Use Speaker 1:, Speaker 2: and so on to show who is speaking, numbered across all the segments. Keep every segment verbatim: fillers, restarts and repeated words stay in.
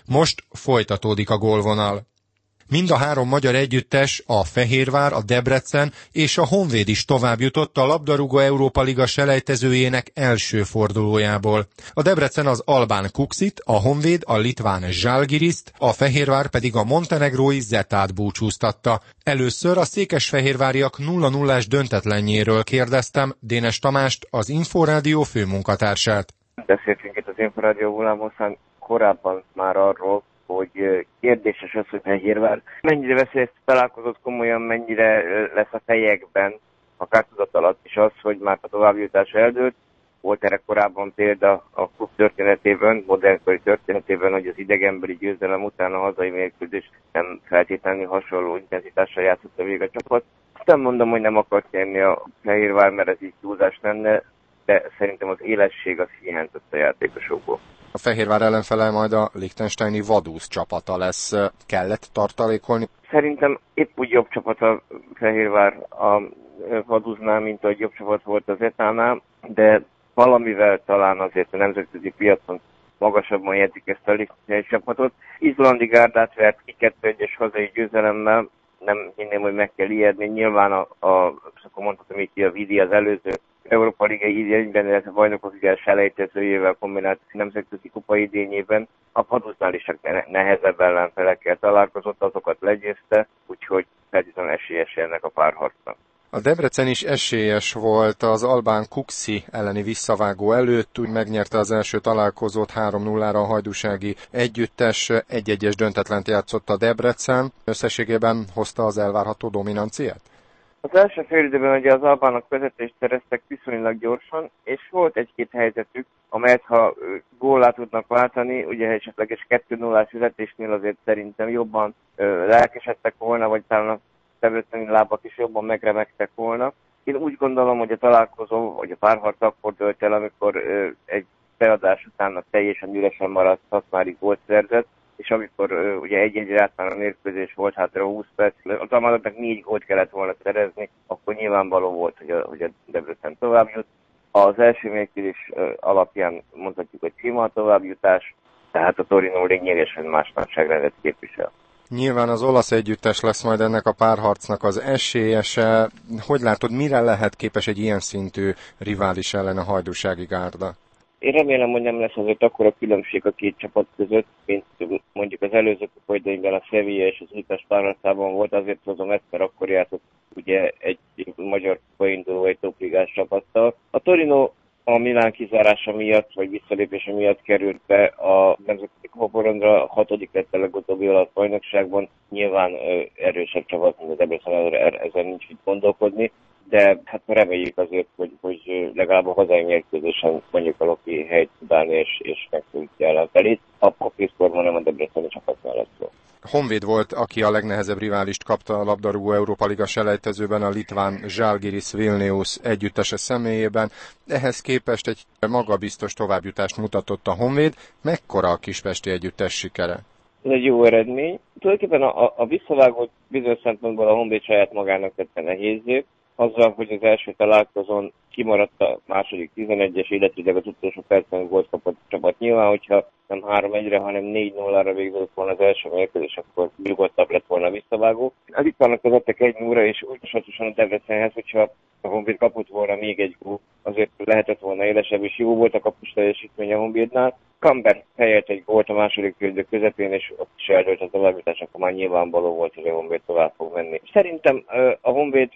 Speaker 1: Most folytatódik a gólvonal. Mind a három magyar együttes, a Fehérvár, a Debrecen és a Honvéd is tovább jutott a labdarúgó Európa Liga selejtezőjének első fordulójából. A Debrecen az albán Kuxit, a Honvéd a litván Žalgiriszt, a Fehérvár pedig a montenegrói Zetát búcsúztatta. Először a székesfehérváriak nulla nullás döntetlenjéről kérdeztem Dénes Tamást, az Inforádió főmunkatársát.
Speaker 2: Beszéltünk itt az Inforádió hullámhosszán korábban már arról, hogy kérdéses az, hogy Fehérvár mennyire veszi ezt találkozott komolyan, mennyire lesz a fejekben a kártudat alatt, és az, hogy már a továbbjutás eldőlt. Volt erre korábban példa a klub történetében, modernkori történetében, hogy az idegenbeli győzelem után a hazai mérkőzés nem feltétlenül hasonló intenzitással játszott a végig a csapat. Nem mondom, hogy nem akart nyerni a Fehérvár, mert ez így túlzás lenne, de szerintem az élesség az hiányzott a játékosokból.
Speaker 1: A Fehérvár ellenfele majd a liechtensteini Vaduz csapata lesz. Kellett tartalékolni?
Speaker 2: Szerintem épp úgy jobb csapat a Fehérvár a Vaduznál, mint ahogy jobb csapat volt az Zetánál, de valamivel talán azért a nemzetközi piacon magasabban jegyzik ezt a liechtensteini csapatot. Izlandi Gárdát vert ki kettő egyes hazai győzelemmel, nem hinném, hogy meg kell ijedni. Nyilván a, a akkor mondhatom így, a Vidi az előző Európa Liga idényben, illetve bajnokok liga selejtezőjével kombinált nemzetközi kupa idényében a Vaduznál is nehezebb ellenfelekkel találkozott, azokat legyőzte, úgyhogy feltétlenül esélyes ennek a párharcnak.
Speaker 1: A Debrecen is esélyes volt az albán Kuxi elleni visszavágó előtt, úgy megnyerte az első találkozót három nullára a hajdúsági együttes, egy egyes döntetlent játszott a Debrecen. Összességében hozta az elvárható dominanciát?
Speaker 2: Az első fél időben ugye az albánok vezetést szereztek viszonylag gyorsan, és volt egy-két helyzetük, amelyet ha góllá tudnak váltani, ugye esetleges kettő nullás vezetésnél azért szerintem jobban ö, lelkesedtek volna, vagy talán a tevőteni lábak is jobban megremegtek volna. Én úgy gondolom, hogy a találkozó, vagy a párharc akkor dölt el, amikor ö, egy beadás után a teljesen üresen maradt Szatmári gólt szerzett, és amikor uh, ugye egy-egyre át már a mérkőzés volt, hátra húsz perc, az almazatnak négy gólt kellett volna szerezni, akkor nyilvánvaló volt, hogy a, hogy a Debrecen tovább jut. Az első mérkőzés uh, alapján mondhatjuk, hogy klíma továbbjutás, tehát a Torino lényegesen más nagyságrendet képvisel.
Speaker 1: Nyilván az olasz együttes lesz majd ennek a párharcnak az esélyese. Hogy látod, mire lehet képes egy ilyen szintű rivális ellen a hajdúsági Gárda?
Speaker 2: Én remélem, hogy nem lesz azért akkora különbség a két csapat között, mint mondjuk az előző kupaidényben a Sevilla és az Újpest párharcában volt, azért hozom ezt, mert akkor játszott ugye egy magyar kupainduló, egy topligás csapattal. A Torino a Milán kizárása miatt, vagy visszalépése miatt került be a nemzetközi kupaporondra, a hatodik lett a legutóbbi olasz bajnokságban. Nyilván erősebb csapat, mint a Debrecen, ezen nincs mit gondolkodni, de hát reméljük azért, hogy, hogy legalább a hazai mérkőzésen mondjuk a Loki helyt tud állni, és, és megszűnti ellenfelét. A Piszkorban nem a Debreceni csapat mellett volt.
Speaker 1: Honvéd volt, aki a legnehezebb riválist kapta a labdarúgó Európa Liga selejtezőben, a litván Žalgiris Vilnius együttese személyében. Ehhez képest egy magabiztos továbbjutást mutatott a Honvéd. Mekkora a kispesti együttes sikere?
Speaker 2: Ez egy jó eredmény. Tulajdonképpen a, a visszavágót bizonyos szempontból a Honvéd saját magának tette nehézzé. Azzal, hogy az első találkozón kimaradt a második tizenegyes, illetve az utolsó percben volt kapott a csapat. Nyilván, hogyha nem három egyre, hanem négy nullára végződött volna az első mérkőzés, akkor nyugodtabb lett volna a visszavágó. Az itt vannak közöttek egy nulla, és úgy hasonlóan a Debrecenhez, hogyha a Honvéd kapott volna még egy gól, azért lehetett volna élesebb, és jó volt a kapus teljesítmény a Honvédnál. Kamber helyett egy gólt a második félidő közepén, és ott is eldőlt a továbbjutás, akkor már nyilvánvaló volt, hogy a Honvéd tovább fog menni. Szerintem a Honvéd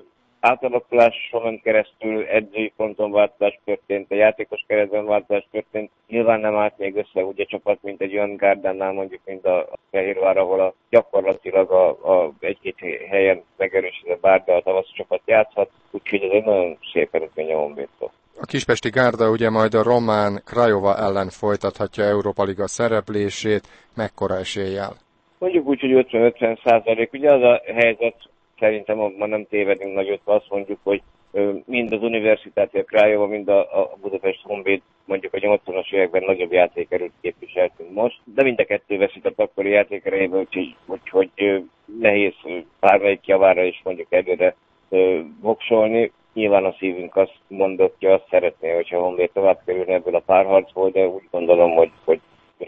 Speaker 2: átalakuláson keresztül edzői ponton változás történt, a játékos keretben változás történt. Nyilván nem állt még össze úgy a csapat, mint egy olyan Gárdánál, mondjuk, mint a Fehérvár, ahol a, gyakorlatilag a, a egy-két helyen megerősített Bárda a tavasz csapat játszhat, úgyhogy ez egy nagyon szép eredmény a Honvédtól.
Speaker 1: A kispesti Gárda ugye majd a román Craiova ellen folytathatja Európa Liga szereplését, mekkora eséllyel?
Speaker 2: Mondjuk úgy, hogy ötven-ötven százalék. Ugye az a helyzet, szerintem ma nem tévedünk nagyot, ha azt mondjuk, hogy mind az Universitáti a Craiova, mind a, a Budapest Honvéd mondjuk a nyolcvanas években nagyobb játékerőt képviseltünk most, de mind a kettő veszített akkori játékerejéből, úgyhogy hogy, hogy nehéz bármelyik javára is mondjuk előre voksolni. Nyilván a szívünk azt mondottja, azt szeretné, hogyha a Honvéd tovább kerülne ebből a párharcból, de úgy gondolom, hogy, hogy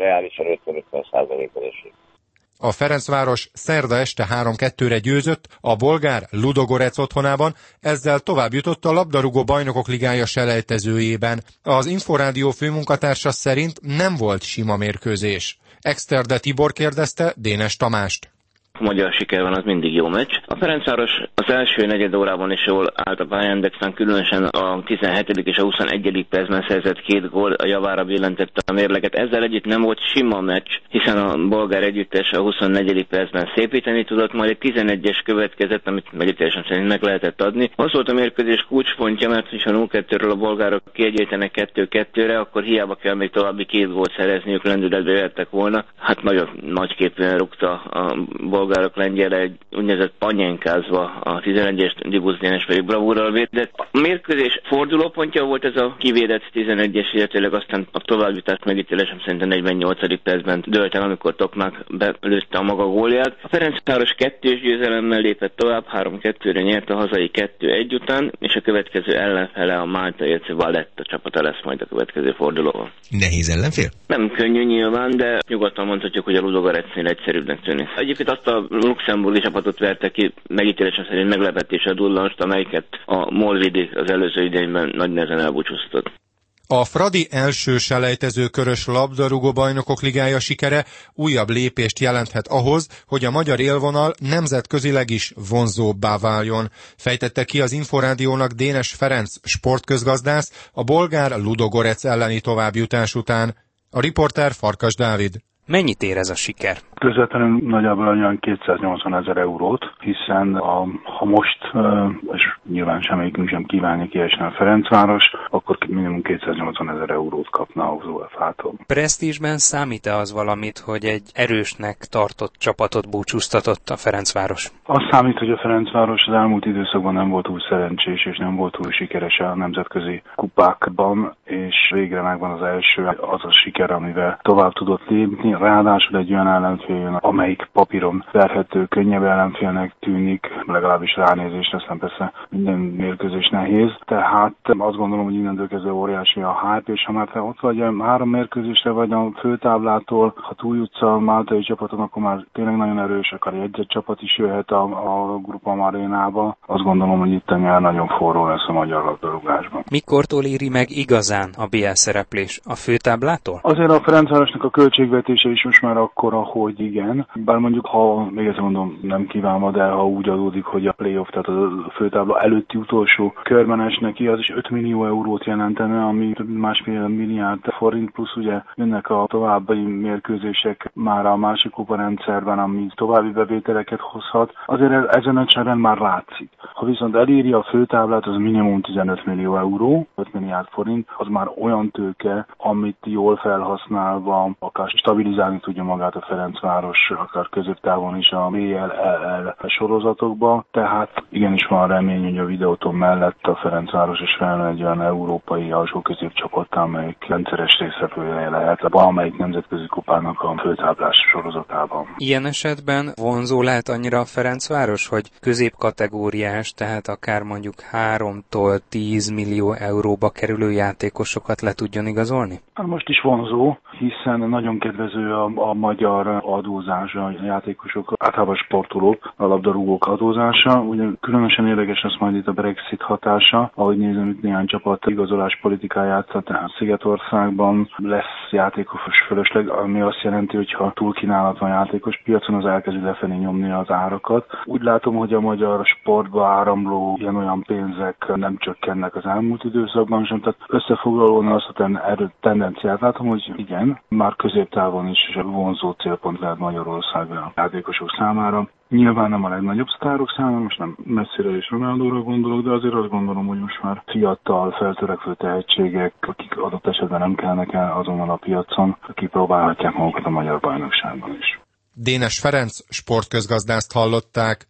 Speaker 2: reálisan ötven-ötven százalékban esik.
Speaker 1: A Ferencváros szerda este három kettőre győzött a bolgár Ludogorec otthonában, ezzel tovább jutott a labdarúgó bajnokok ligája selejtezőjében. Az Inforádió főmunkatársa szerint nem volt sima mérkőzés. Exterde Tibor kérdezte Dénes Tamást.
Speaker 3: A magyar siker van, az mindig jó meccs. A Ferencváros az első negyed órában is jól állt a pályán, de különösen a tizenhetedik és a huszonegyedik percben szerzett két gól, a javára billentette a mérleget. Ezzel együtt nem volt sima meccs, hiszen a bolgár együttes a huszonnegyedik percben szépíteni tudott, majd egy tizenegyes következett, amit megítélésem szerint meg lehetett adni. Az volt a mérkőzés kulcspontja, mert ha nulla kettőről a bolgárok kiegyenlítenek kettő kettőre, akkor hiába kell még további két gólt szerezniük, lendületbe jöttek volna. Hát nagyon nagyképűen rúgta a bolgárok lengyele egy úgynevezett panyenkázva a tizenegyes, Dibusz Dénes pedig bravúrral védett. A mérkőzés fordulópontja volt ez a kivédett tizenegyes, illetőleg aztán a továbbjutást megítélésem szerint a negyvennyolcadik percben dőlt el, amikor Tokmak belőtte a maga gólját. A Ferencváros kettős győzelemmel lépett tovább, három kettőre nyert a hazai kettő egy után, és a következő ellenfele a Máltai é cé Valletta csapata lesz majd a következő fordulóban.
Speaker 4: Nehéz ellenfél?
Speaker 3: Nem könnyű nyilván, de nyugodtan mondhatjuk, hogy a Ludogorecnél egyszerűbbnek tűnik. Egyébként azt a luxemburgi csapatot verte ki, megítélésem szerint meglepetése dullanst, amelyiket a Molvidi az előző idényben nagy nehezen elbúcsúztatott.
Speaker 1: A Fradi első selejtező körös labdarúgó bajnokok ligája sikere újabb lépést jelenthet ahhoz, hogy a magyar élvonal nemzetközileg is vonzóbbá váljon. Fejtette ki az Inforádiónak Dénes Ferenc sportközgazdász a bolgár Ludogorec elleni továbbjutás után. A riporter Farkas Dávid.
Speaker 5: Mennyit ér ez a siker?
Speaker 6: Közvetlenül nagyjából olyan kétszáznyolcvanezer eurót, hiszen a, ha most, és nyilván semmelyikünk sem kívánja kiesni a Ferencváros, akkor minimum kétszáznyolcvanezer eurót kapna az u ef á-tól.
Speaker 5: Presztízsben számít-e az valamit, hogy egy erősnek tartott csapatot búcsúztatott a Ferencváros?
Speaker 6: Az számít, hogy a Ferencváros az elmúlt időszakban nem volt túl szerencsés, és nem volt túl sikeres a nemzetközi kupákban, és végre megvan az első, az a siker, amivel tovább tudott lépni. Ráadásul egy olyan ellenfél jön, amelyik papíron verhető, könnyebb ellenfélnek tűnik, legalábbis ránézésre, aztán persze minden mérkőzés nehéz. Tehát azt gondolom, hogy innentől kezdve óriási a hype, és ha már te ott vagy három mérkőzésre vagy a főtáblától, ha túljutsz a máltai csapaton, akkor már tényleg nagyon erős, akár egy csapat is jöhet a, a Grupam arénába. Azt gondolom, hogy itt a nyár nagyon forró lesz a magyar labdarúgásban.
Speaker 5: Mikortól éri meg igazán a bé el szereplés? A főtáblától?
Speaker 6: Azért a Ferencvárosnak a költségvetése is most már akkora, hogy igen. Bár mondjuk, ha még ezt mondom, nem kívánva, de ha úgy adódik, hogy a playoff, tehát a főtábla előtti utolsó körben esnek ki, az is öt millió eurót jelentene, ami másfél milliárd forint, plusz ugye jönnek a további mérkőzések már a másik kuparendszerben, ami további bevételeket hozhat. Azért ezen a cseren már látszik. Ha viszont eléri a főtáblát, az minimum tizenöt millió euró, öt milliárd forint, az már olyan tőke, amit jól felhasználva akár stabilizálni tudja magát a Ferencváros, akár középtávon is a bé el el sorozatokba. Tehát igenis van remény, hogy a Videóton mellett a Ferencváros is felnő egy olyan európai alsó középcsapattá, amelyik rendszeres résztvevője lehet a valamelyik nemzetközi kupának a főtáblás sorozatában.
Speaker 5: Ilyen esetben vonzó lehet annyira a Ferencváros, hogy középkategóriás, tehát akár mondjuk háromtól tíz millió euróba kerülő játékosokat le tudjon igazolni?
Speaker 6: Most is vonzó, hiszen nagyon kedvező a, a magyar adózás, a játékosok, általában sportolók, a labdarúgók adózása. Ugye különösen érdekes lesz majd itt a Brexit hatása, ahogy nézem, itt néhány csapat igazolás politikáját, tehát Szigetországban lesz játékos fölösleg, ami azt jelenti, hogy ha túlkínálat van játékos piacon, az elkezdi lefelé nyomni az árakat. Úgy látom, hogy a magyar sportba áramló ilyen-olyan pénzek nem csökkennek az elmúlt időszakban sem, tehát összefoglalóan azt a tendenciát látom, hogy igen, már középtávon is vonzó célpont lehet Magyarország a játékosok számára. Nyilván nem a legnagyobb sztárok számára, most nem messzire és Ronaldóra gondolok, de azért azt gondolom, hogy most már fiatal, feltörekvő tehetségek, akik adott esetben nem kellnek el azonnal a piacon, kipróbálhatják magukat a magyar bajnokságban is.
Speaker 1: Dénes Ferenc sportközgazdászt hallották.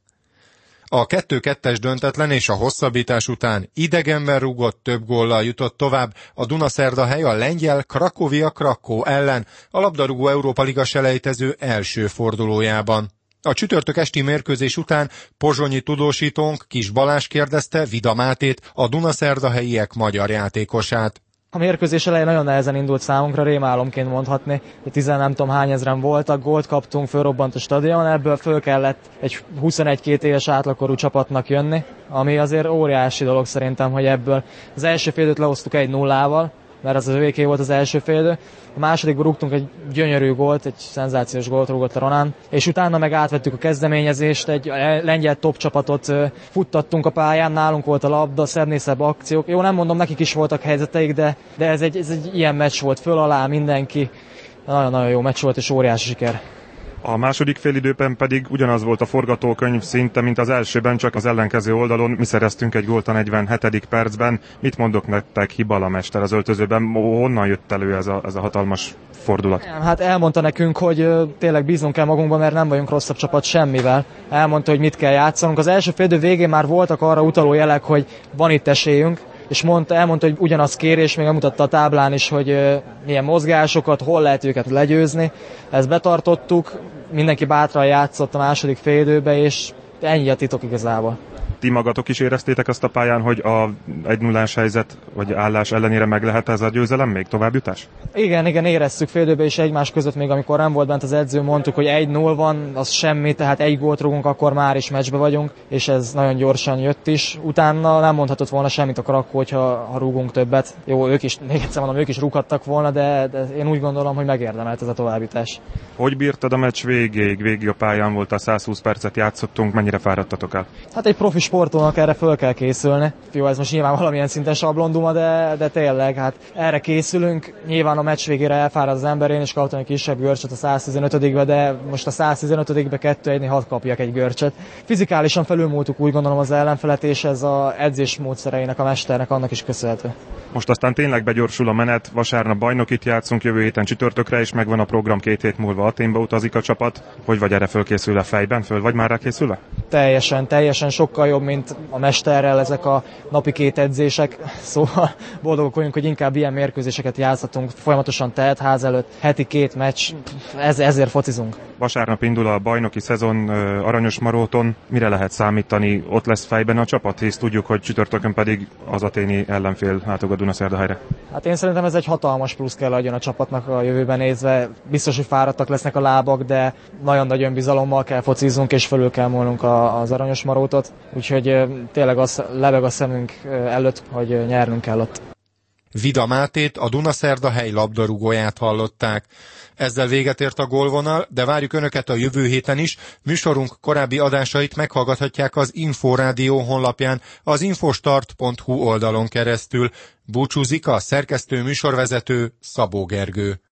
Speaker 1: A kettő kettes döntetlen és a hosszabbítás után idegenben rúgott több góllal jutott tovább a Dunaszerdahely a lengyel Cracovia Krakó ellen a labdarúgó Európa Liga selejtező első fordulójában. A csütörtök esti mérkőzés után pozsonyi tudósítónk Kis Balázs kérdezte Vida Mátét, a Dunaszerdahelyiek magyar játékosát.
Speaker 4: A mérkőzés elején nagyon nehezen indult számunkra, rémálomként mondhatni. Tizen nem tudom hány ezren voltak, gólt kaptunk, fölrobbant a stadion, ebből föl kellett egy huszonegy-két éves átlagkorú csapatnak jönni, ami azért óriási dolog szerintem, hogy ebből az első félidőt lehoztuk egy nullával, mert az az övéké volt az első félidő. A másodikban rúgtunk egy gyönyörű gólt, egy szenzációs gólt rúgott a Ronán, és utána meg átvettük a kezdeményezést, egy lengyel top csapatot futtattunk a pályán, nálunk volt a labda, szebbnél szebb akciók. Jó, nem mondom, nekik is voltak helyzeteik, de, de ez, egy, ez egy ilyen meccs volt, föl alá mindenki. Nagyon-nagyon jó meccs volt, és óriási siker.
Speaker 7: A második félidőben pedig ugyanaz volt a forgatókönyv szinte, mint az elsőben, csak az ellenkező oldalon. Mi szereztünk egy gólt a negyvenhetedik percben. Mit mondok nektek, Hibala mester az öltözőben? Honnan jött elő ez a, ez a hatalmas fordulat?
Speaker 4: Hát elmondta nekünk, hogy tényleg bíznunk kell magunkban, mert nem vagyunk rosszabb csapat semmivel. Elmondta, hogy mit kell játszanunk. Az első félidő végén már voltak arra utaló jelek, hogy van itt esélyünk, és mondta, elmondta, hogy ugyanaz kérés, még elmutatta a táblán is, hogy uh, milyen mozgásokat, hol lehet őket legyőzni. Ezt betartottuk, mindenki bátran játszott a második félidőbe, és ennyi a titok igazából.
Speaker 7: Ti magatok is éreztétek azt a pályán, hogy a egy nullás helyzet vagy állás ellenére meg lehet ez a győzelem, még továbbjutás?
Speaker 4: Igen, igen, éreztük félidőben is egymás között, még amikor nem volt bent az edző, mondtuk, hogy egy null van, az semmi, tehát egy gólt rúgunk, akkor már is meccsbe vagyunk, és ez nagyon gyorsan jött is. Utána nem mondhatott volna semmit a Krakkó, hogyha ha rúgunk többet. Jó, ők is, még egyszer mondom, ők is rúghattak volna, de, de én úgy gondolom, hogy megérdemelt ez a továbbjutás.
Speaker 7: Hogy bírtad a meccs végéig? Végig a pályán volt, a százhúsz percet játszottunk, mennyire fáradtatok el? Hát
Speaker 4: egy profi sportolónak erre föl kell készülni. Jó, ez most nyilván valamilyen szinten sablonduma, de, de tényleg, hát erre készülünk. Nyilván a meccs végére elfárad az ember, én is kaptam egy kisebb görcsöt a száztizenötödikbe, de most a száztizenötödikbe kettő egynél hadd kapjak egy görcsöt. Fizikálisan felülmúltuk úgy gondolom az ellenfelet, és ez az edzés módszereinek, a mesternek annak is köszönhető.
Speaker 7: Most aztán tényleg begyorsul a menet, vasárnap bajnokit játszunk, jövő héten csütörtökre is megvan a program, két hét múlva Athénba utazik a csapat. Hogy vagy erre fölkészülve fejben? Föl vagy már rá készülve?
Speaker 4: Teljesen, teljesen sokkal jobb, mint a mesterrel ezek a napi két edzések. Szóval boldogok vagyunk, hogy inkább ilyen mérkőzéseket játszhatunk, folyamatosan tehet ház előtt, heti két meccs, ez, ezért focizunk.
Speaker 7: Vasárnap indul a bajnoki szezon Aranyosmaróton. Mire lehet számítani? Ott lesz fejben a csapat, hisz tudjuk, hogy csütörtökön pedig az athéni ellenfél átog a Dunaszerdahelyre.
Speaker 4: Hát én szerintem ez egy hatalmas plusz kell adjon a csapatnak a jövőben nézve. Biztos, hogy fáradtak lesznek a lábak, de nagyon nagy önbizalommal kell fociznunk, és fölül kell múlnunk az Aranyosmarótot. Úgyhogy tényleg az lebeg a szemünk előtt, hogy nyernünk kell ott.
Speaker 1: Vida Mátét, a Dunaszerdahely labdarúgóját hallották. Ezzel véget ért a gólvonal, de várjuk Önöket a jövő héten is. Műsorunk korábbi adásait meghallgathatják az Inforádió honlapján, az infostart pont hu oldalon keresztül. Búcsúzik a szerkesztő műsorvezető Szabó Gergő.